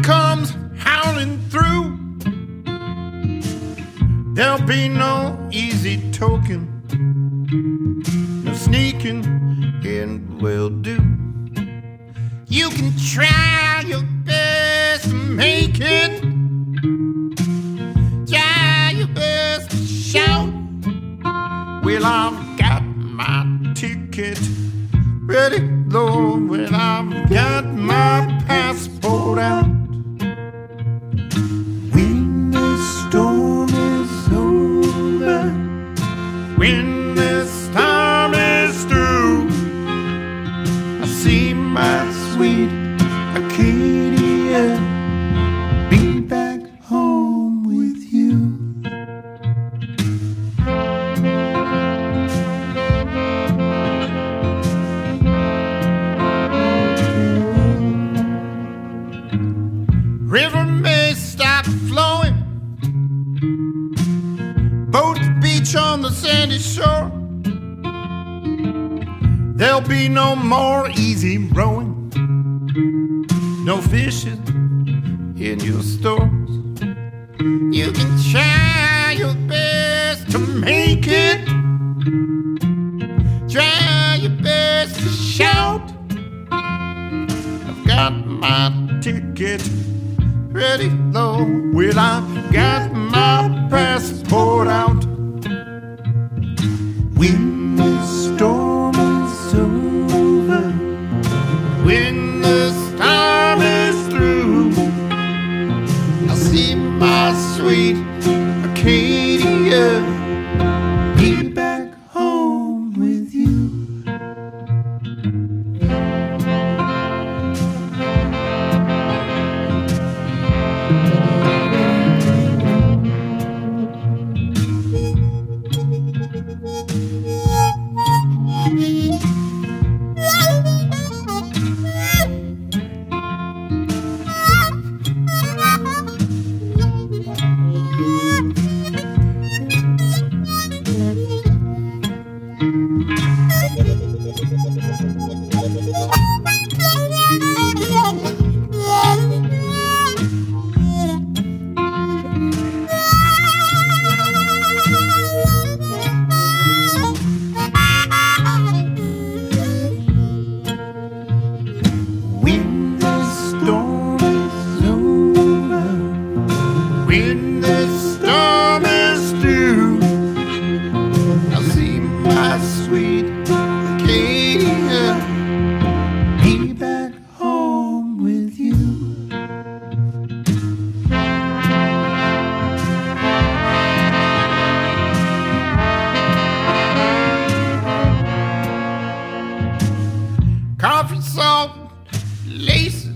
comes howling through. There'll be no easy token, no sneaking in will do. You can try your best to make it, try your best to shout. Well, I've got my ticket ready, Lord. Well, I've got my passport out. When the storm is over, when the storm is through, I see my sweet Acadia, be back home with you. River may stop flowing, boat beach on the sandy shore. There'll be no more easy rowing, no fishing in your stores. You can try your best to make it, try your best to shout. I've got my ticket ready, though. Well, I've got my passport out. When the storm is over, when the storm is through, I see my sweet Acadia, be back home with you. When the storm is over, when the storm is through, I'll see my sweet Acadia, be back home with you. Coffee, salt, laces,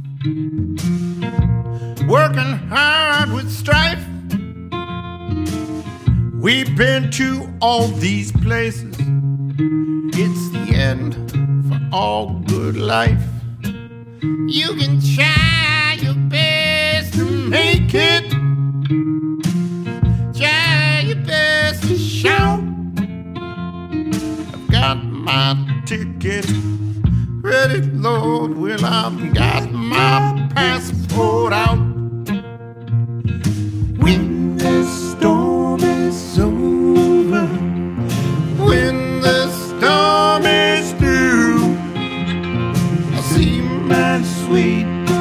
working hard with strife. We've been to all these places. It's the end for all good life. You can try your best to make it, try your best to shout. I've got my ticket ready, Lord. Well, I've got my passport out. When the storm is over, when the storm is through, I see my sweet